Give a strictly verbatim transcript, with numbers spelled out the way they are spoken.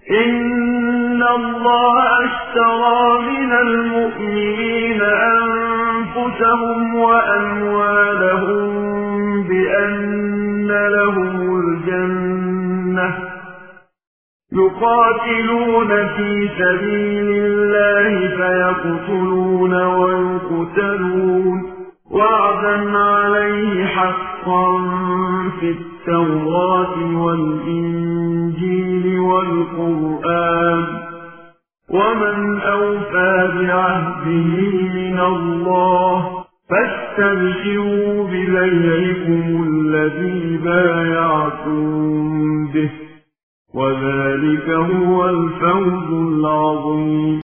إن الله اشترى من المؤمنين أنفسهم وأموالهم بأن لهم الجنة يقاتلون في سبيل الله فيقتلون ويقتلون وعدا عليه حقا في التوراة والإنجيل والقرآن ومن أوفى بعهده من الله فاستبشروا ببيعكم الذي بايعتم به وذلك هو الفوز العظيم.